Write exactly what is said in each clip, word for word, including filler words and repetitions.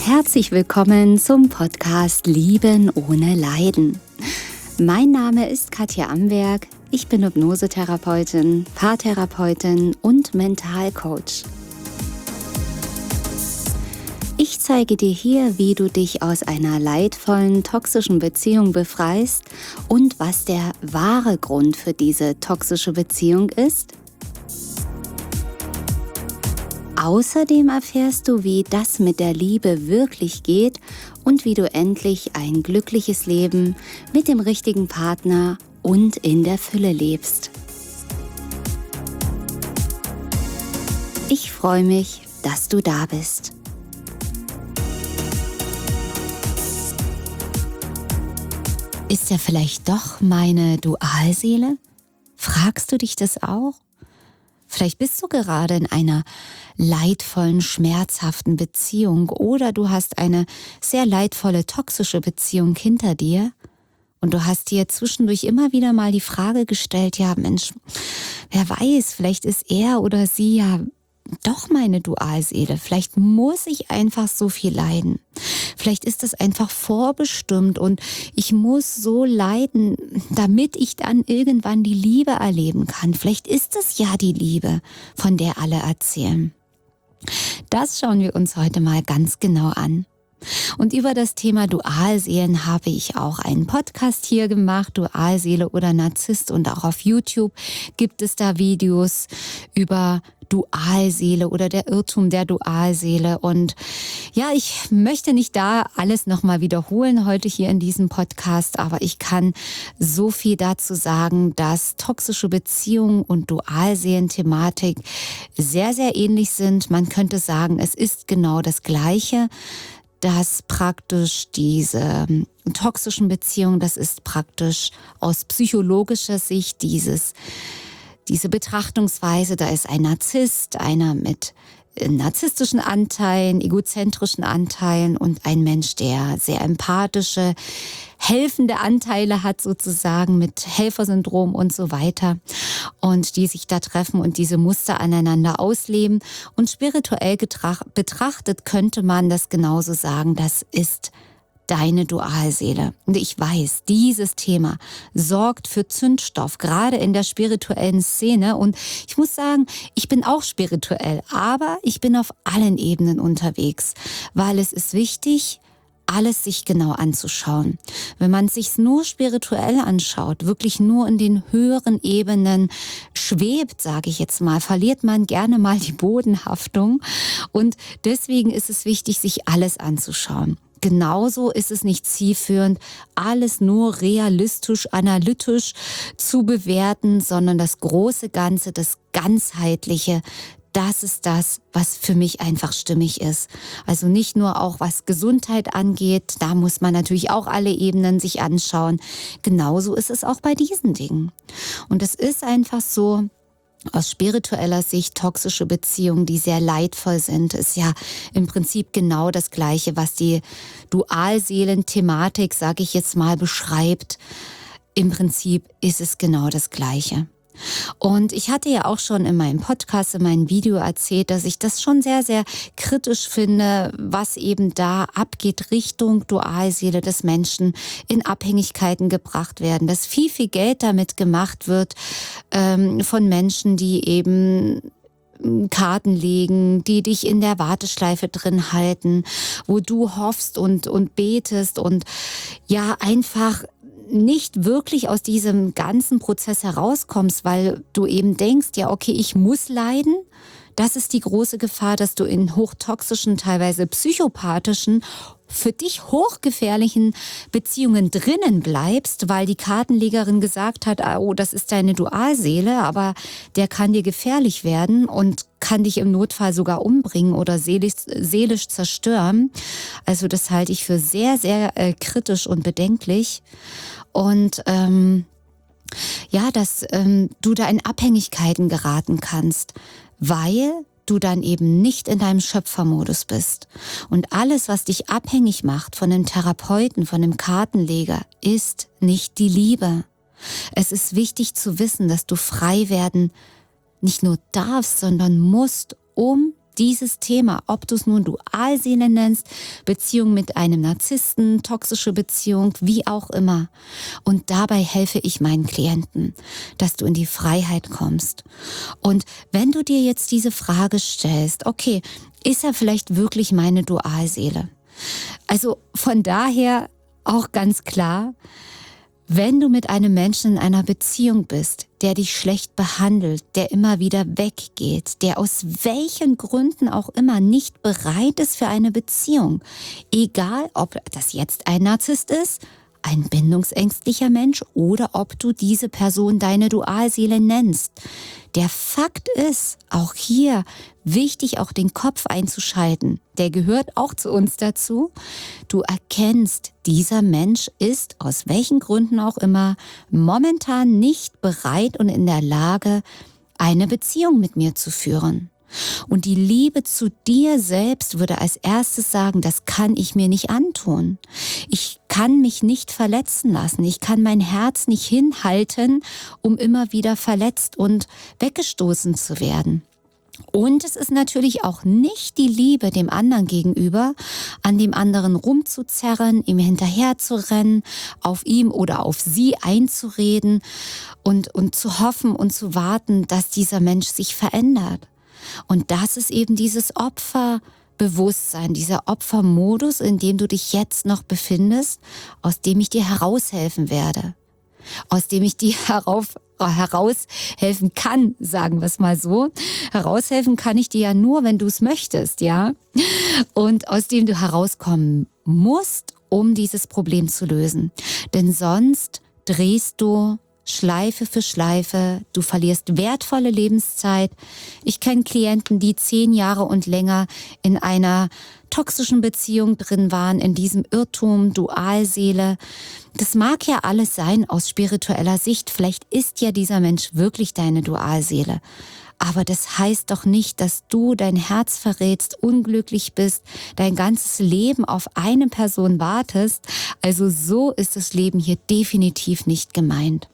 Herzlich willkommen zum Podcast Lieben ohne Leiden. Mein Name ist Katja Amberg, ich bin Hypnosetherapeutin, Paartherapeutin und Mentalcoach. Ich zeige dir hier, wie du dich aus einer leidvollen, toxischen Beziehung befreist und was der wahre Grund für diese toxische Beziehung ist. Außerdem erfährst du, wie das mit der Liebe wirklich geht und wie du endlich ein glückliches Leben mit dem richtigen Partner und in der Fülle lebst. Ich freue mich, dass du da bist. Ist er vielleicht doch meine Dualseele? Fragst du dich das auch? Vielleicht bist du gerade in einer leidvollen, schmerzhaften Beziehung oder du hast eine sehr leidvolle, toxische Beziehung hinter dir und du hast dir zwischendurch immer wieder mal die Frage gestellt, ja Mensch, wer weiß, vielleicht ist er oder sie ja doch meine Dualseele. Vielleicht muss ich einfach so viel leiden. Vielleicht ist das einfach vorbestimmt und ich muss so leiden, damit ich dann irgendwann die Liebe erleben kann. Vielleicht ist es ja die Liebe, von der alle erzählen. Das schauen wir uns heute mal ganz genau an. Und über das Thema Dualseelen habe ich auch einen Podcast hier gemacht, Dualseele oder Narzisst, und auch auf YouTube gibt es da Videos über Dualseele oder der Irrtum der Dualseele. Und ja, ich möchte nicht da alles nochmal wiederholen heute hier in diesem Podcast, aber ich kann so viel dazu sagen, dass toxische Beziehungen und Dualseelen-Thematik sehr, sehr ähnlich sind. Man könnte sagen, es ist genau das Gleiche. Dass praktisch diese toxischen Beziehungen, das ist praktisch aus psychologischer Sicht dieses, diese Betrachtungsweise, da ist ein Narzisst, einer mit narzisstischen Anteilen, egozentrischen Anteilen und ein Mensch, der sehr empathische, helfende Anteile hat sozusagen mit Helfersyndrom und so weiter und die sich da treffen und diese Muster aneinander ausleben und spirituell betrachtet könnte man das genauso sagen, das ist deine Dualseele. Und ich weiß, dieses Thema sorgt für Zündstoff, gerade in der spirituellen Szene. Und ich muss sagen, ich bin auch spirituell, aber ich bin auf allen Ebenen unterwegs, weil es ist wichtig, alles sich genau anzuschauen. Wenn man es sich nur spirituell anschaut, wirklich nur in den höheren Ebenen schwebt, sage ich jetzt mal, verliert man gerne mal die Bodenhaftung. Und deswegen ist es wichtig, sich alles anzuschauen. Genauso ist es nicht zielführend, alles nur realistisch, analytisch zu bewerten, sondern das große Ganze, das Ganzheitliche, das ist das, was für mich einfach stimmig ist. Also nicht nur auch was Gesundheit angeht, da muss man natürlich auch alle Ebenen sich anschauen. Genauso ist es auch bei diesen Dingen. Und es ist einfach so, aus spiritueller Sicht toxische Beziehungen, die sehr leidvoll sind, ist ja im Prinzip genau das Gleiche, was die Dualseelen-Thematik, sage ich jetzt mal, beschreibt. Im Prinzip ist es genau das Gleiche. Und ich hatte ja auch schon in meinem Podcast, in meinem Video erzählt, dass ich das schon sehr, sehr kritisch finde, was eben da abgeht Richtung Dualseele des Menschen, in Abhängigkeiten gebracht werden, dass viel, viel Geld damit gemacht wird ähm, von Menschen, die eben Karten legen, die dich in der Warteschleife drin halten, wo du hoffst und, und betest und ja einfach nicht wirklich aus diesem ganzen Prozess herauskommst, weil du eben denkst, ja okay, ich muss leiden. Das ist die große Gefahr, dass du in hochtoxischen, teilweise psychopathischen, für dich hochgefährlichen Beziehungen drinnen bleibst, weil die Kartenlegerin gesagt hat, oh, das ist deine Dualseele, aber der kann dir gefährlich werden und kann dich im Notfall sogar umbringen oder seelisch, seelisch zerstören. Also das halte ich für sehr, sehr äh, kritisch und bedenklich. Und ähm, ja, dass ähm, du da in Abhängigkeiten geraten kannst, weil du dann eben nicht in deinem Schöpfermodus bist. Und alles, was dich abhängig macht von dem Therapeuten, von dem Kartenleger, ist nicht die Liebe. Es ist wichtig zu wissen, dass du frei werden nicht nur darfst, sondern musst, um dieses Thema, ob du es nun Dualseele nennst, Beziehung mit einem Narzissten, toxische Beziehung, wie auch immer. Und dabei helfe ich meinen Klienten, dass du in die Freiheit kommst. Und wenn du dir jetzt diese Frage stellst, okay, ist er vielleicht wirklich meine Dualseele? Also von daher auch ganz klar, wenn du mit einem Menschen in einer Beziehung bist, der dich schlecht behandelt, der immer wieder weggeht, der aus welchen Gründen auch immer nicht bereit ist für eine Beziehung, egal ob das jetzt ein Narzisst ist, ein bindungsängstlicher Mensch oder ob du diese Person deine Dualseele nennst. Der Fakt ist, auch hier wichtig, auch den Kopf einzuschalten. Der gehört auch zu uns dazu. Du erkennst, dieser Mensch ist, aus welchen Gründen auch immer, momentan nicht bereit und in der Lage, eine Beziehung mit mir zu führen. Und die Liebe zu dir selbst würde als erstes sagen, das kann ich mir nicht antun. Ich kann mich nicht verletzen lassen. Ich kann mein Herz nicht hinhalten, um immer wieder verletzt und weggestoßen zu werden. Und es ist natürlich auch nicht die Liebe dem anderen gegenüber, an dem anderen rumzuzerren, ihm hinterherzurennen, auf ihm oder auf sie einzureden und, und zu hoffen und zu warten, dass dieser Mensch sich verändert. Und das ist eben dieses Opferbewusstsein, dieser Opfermodus, in dem du dich jetzt noch befindest, aus dem ich dir heraushelfen werde, aus dem ich dir herauf, heraushelfen kann, sagen wir es mal so. Heraushelfen kann ich dir ja nur, wenn du es möchtest, ja. Und aus dem du herauskommen musst, um dieses Problem zu lösen. Denn sonst drehst du Schleife für Schleife, du verlierst wertvolle Lebenszeit. Ich kenne Klienten, die zehn Jahre und länger in einer toxischen Beziehung drin waren, in diesem Irrtum, Dualseele. Das mag ja alles sein aus spiritueller Sicht. Vielleicht ist ja dieser Mensch wirklich deine Dualseele. Aber das heißt doch nicht, dass du dein Herz verrätst, unglücklich bist, dein ganzes Leben auf eine Person wartest. Also so ist das Leben hier definitiv nicht gemeint.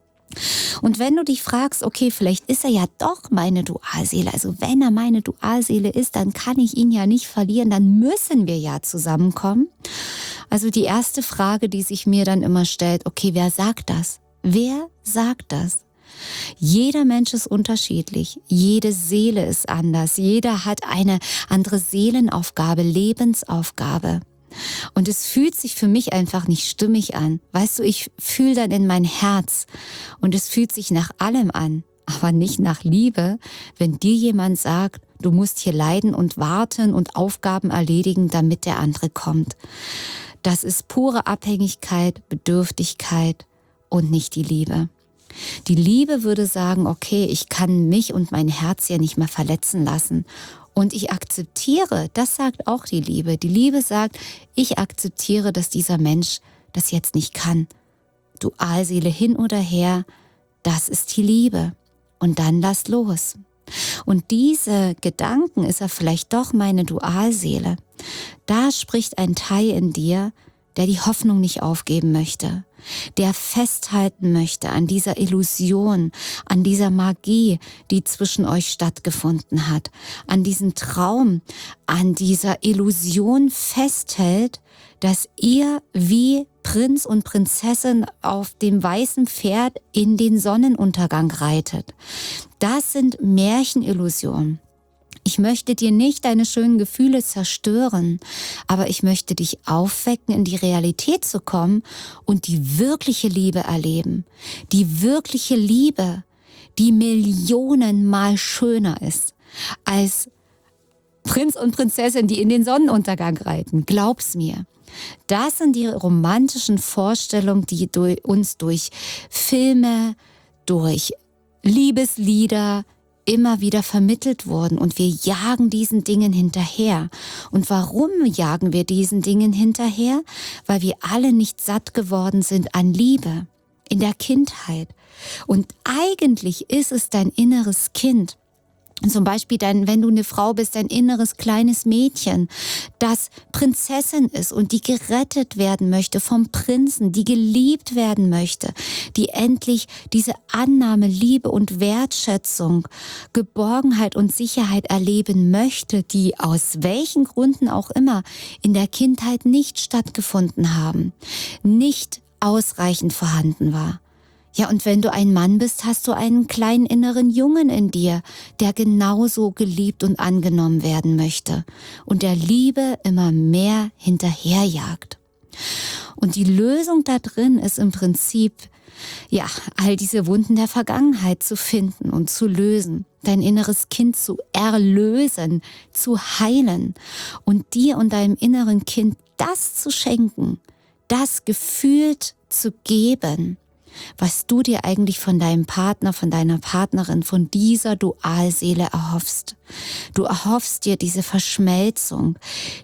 Und wenn du dich fragst, okay, vielleicht ist er ja doch meine Dualseele, also wenn er meine Dualseele ist, dann kann ich ihn ja nicht verlieren, dann müssen wir ja zusammenkommen. Also die erste Frage, die sich mir dann immer stellt, okay, wer sagt das? Wer sagt das? Jeder Mensch ist unterschiedlich, jede Seele ist anders, jeder hat eine andere Seelenaufgabe, Lebensaufgabe. Und es fühlt sich für mich einfach nicht stimmig an. Weißt du, ich fühle dann in mein Herz und es fühlt sich nach allem an, aber nicht nach Liebe, wenn dir jemand sagt, du musst hier leiden und warten und Aufgaben erledigen, damit der andere kommt. Das ist pure Abhängigkeit, Bedürftigkeit und nicht die Liebe. Die Liebe würde sagen, okay, ich kann mich und mein Herz ja nicht mehr verletzen lassen. Und ich akzeptiere, das sagt auch die Liebe. Die Liebe sagt, ich akzeptiere, dass dieser Mensch das jetzt nicht kann. Dualseele hin oder her, das ist die Liebe. Und dann lass los. Und diese Gedanken, ist er vielleicht doch meine Dualseele? Da spricht ein Teil in dir, der die Hoffnung nicht aufgeben möchte, der festhalten möchte an dieser Illusion, an dieser Magie, die zwischen euch stattgefunden hat, an diesem Traum, an dieser Illusion festhält, dass ihr wie Prinz und Prinzessin auf dem weißen Pferd in den Sonnenuntergang reitet. Das sind Märchenillusionen. Ich möchte dir nicht deine schönen Gefühle zerstören, aber ich möchte dich aufwecken, in die Realität zu kommen und die wirkliche Liebe erleben. Die wirkliche Liebe, die millionenmal schöner ist als Prinz und Prinzessin, die in den Sonnenuntergang reiten. Glaub's mir. Das sind die romantischen Vorstellungen, die durch uns durch Filme, durch Liebeslieder, immer wieder vermittelt wurden und wir jagen diesen Dingen hinterher. Und warum jagen wir diesen Dingen hinterher? Weil wir alle nicht satt geworden sind an Liebe in der Kindheit. Und eigentlich ist es dein inneres Kind, Zum Beispiel, dein, wenn du eine Frau bist, dein inneres kleines Mädchen, das Prinzessin ist und die gerettet werden möchte vom Prinzen, die geliebt werden möchte, die endlich diese Annahme, Liebe und Wertschätzung, Geborgenheit und Sicherheit erleben möchte, die aus welchen Gründen auch immer in der Kindheit nicht stattgefunden haben, nicht ausreichend vorhanden war. Ja, und wenn du ein Mann bist, hast du einen kleinen inneren Jungen in dir, der genauso geliebt und angenommen werden möchte und der Liebe immer mehr hinterherjagt. Und die Lösung da drin ist im Prinzip, ja, all diese Wunden der Vergangenheit zu finden und zu lösen, dein inneres Kind zu erlösen, zu heilen und dir und deinem inneren Kind das zu schenken, das gefühlt zu geben, was du dir eigentlich von deinem Partner, von deiner Partnerin, von dieser Dualseele erhoffst. Du erhoffst dir diese Verschmelzung,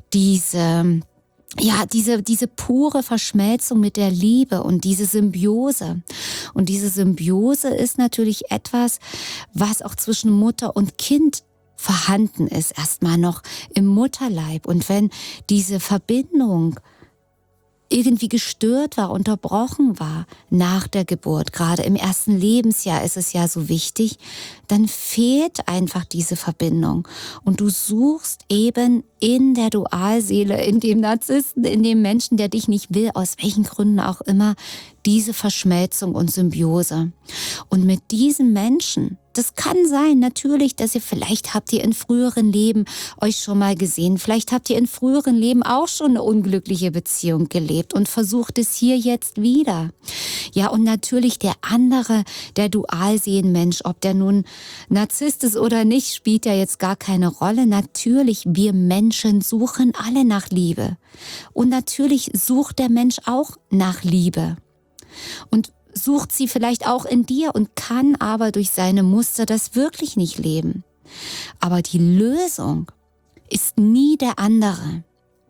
diese, ja, diese, diese pure Verschmelzung mit der Liebe und diese Symbiose. Und diese Symbiose ist natürlich etwas, was auch zwischen Mutter und Kind vorhanden ist, erstmal noch im Mutterleib. Und wenn diese Verbindung irgendwie gestört war, unterbrochen war nach der Geburt, gerade im ersten Lebensjahr ist es ja so wichtig, dann fehlt einfach diese Verbindung. Und du suchst eben in der Dualseele, in dem Narzissten, in dem Menschen, der dich nicht will, aus welchen Gründen auch immer, diese Verschmelzung und Symbiose. Und mit diesem Menschen, das kann sein, natürlich, dass ihr, vielleicht habt ihr in früheren Leben euch schon mal gesehen, vielleicht habt ihr in früheren Leben auch schon eine unglückliche Beziehung gelebt und versucht es hier jetzt wieder. Ja, und natürlich der andere, der Dualseelenmensch, ob der nun Narzisst ist oder nicht, spielt ja jetzt gar keine Rolle. Natürlich, wir Menschen suchen alle nach Liebe. Und natürlich sucht der Mensch auch nach Liebe. Und sucht sie vielleicht auch in dir und kann aber durch seine Muster das wirklich nicht leben. Aber die Lösung ist nie der andere.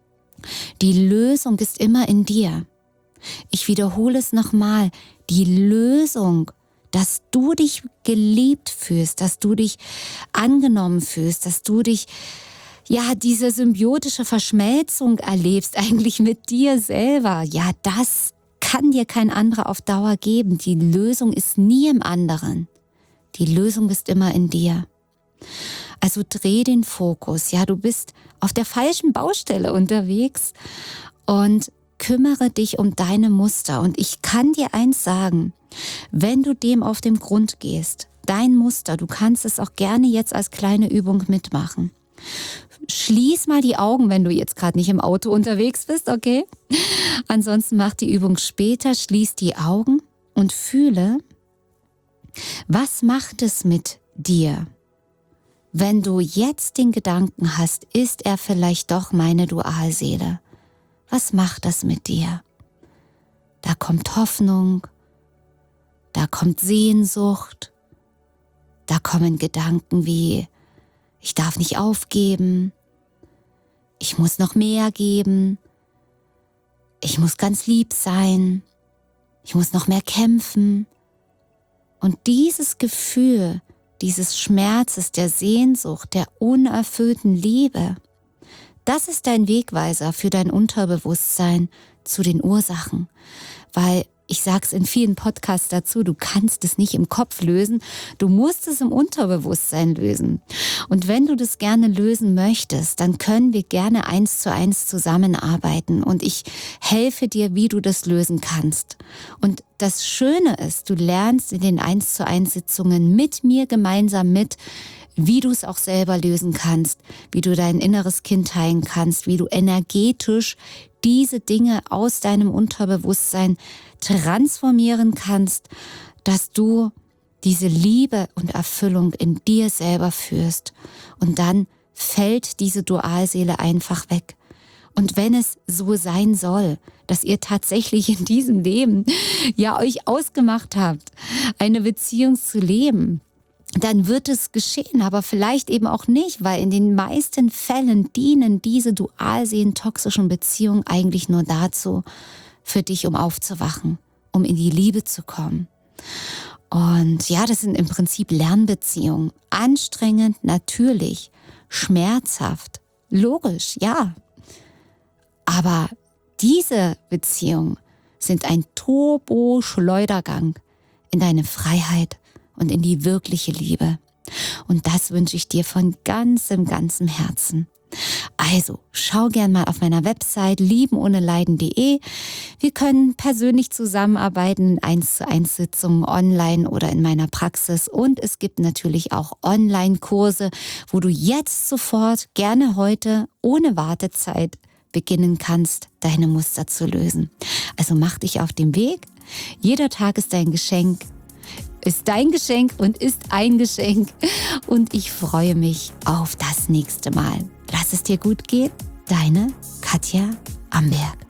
Die Lösung ist immer in dir. Ich wiederhole es nochmal. Die Lösung, dass du dich geliebt fühlst, dass du dich angenommen fühlst, dass du dich, ja, diese symbiotische Verschmelzung erlebst, eigentlich mit dir selber. Ja, das kann dir kein anderer auf Dauer geben. Die Lösung ist nie im anderen. Die Lösung ist immer in dir. Also dreh den Fokus. Ja, du bist auf der falschen Baustelle unterwegs und kümmere dich um deine Muster. Und ich kann dir eins sagen, wenn du dem auf den Grund gehst, dein Muster, du kannst es auch gerne jetzt als kleine Übung mitmachen. Schließ mal die Augen, wenn du jetzt gerade nicht im Auto unterwegs bist, okay? Ansonsten mach die Übung später, schließ die Augen und fühle, was macht es mit dir, wenn du jetzt den Gedanken hast, ist er vielleicht doch meine Dualseele? Was macht das mit dir? Da kommt Hoffnung, da kommt Sehnsucht, da kommen Gedanken wie, ich darf nicht aufgeben, ich muss noch mehr geben, ich muss ganz lieb sein, ich muss noch mehr kämpfen. Und dieses Gefühl, dieses Schmerzes, der Sehnsucht, der unerfüllten Liebe, das ist dein Wegweiser für dein Unterbewusstsein zu den Ursachen. Weil, ich sage es in vielen Podcasts dazu, du kannst es nicht im Kopf lösen, du musst es im Unterbewusstsein lösen. Und wenn du das gerne lösen möchtest, dann können wir gerne eins zu eins zusammenarbeiten und ich helfe dir, wie du das lösen kannst. Und das Schöne ist, du lernst in den eins zu eins Sitzungen mit mir gemeinsam mit, wie du es auch selber lösen kannst, wie du dein inneres Kind heilen kannst, wie du energetisch diese Dinge aus deinem Unterbewusstsein transformieren kannst, dass du diese Liebe und Erfüllung in dir selber führst. Und dann fällt diese Dualseele einfach weg. Und wenn es so sein soll, dass ihr tatsächlich in diesem Leben ja euch ausgemacht habt, eine Beziehung zu leben, dann wird es geschehen, aber vielleicht eben auch nicht, weil in den meisten Fällen dienen diese dualseelen-toxischen Beziehungen eigentlich nur dazu, für dich, um aufzuwachen, um in die Liebe zu kommen. Und ja, das sind im Prinzip Lernbeziehungen. Anstrengend, natürlich, schmerzhaft, logisch, ja. Aber diese Beziehungen sind ein Turbo-Schleudergang in deine Freiheit und in die wirkliche Liebe. Und das wünsche ich dir von ganzem, ganzem Herzen. Also, schau gern mal auf meiner Website lieben ohne leiden punkt de. Wir können persönlich zusammenarbeiten in eins zu eins Sitzungen online oder in meiner Praxis. Und es gibt natürlich auch Online-Kurse, wo du jetzt sofort, gerne heute, ohne Wartezeit, beginnen kannst, deine Muster zu lösen. Also mach dich auf den Weg. Jeder Tag ist dein Geschenk. Ist dein Geschenk und ist ein Geschenk. Und ich freue mich auf das nächste Mal. Lass es dir gut gehen. Deine Katja Amberg.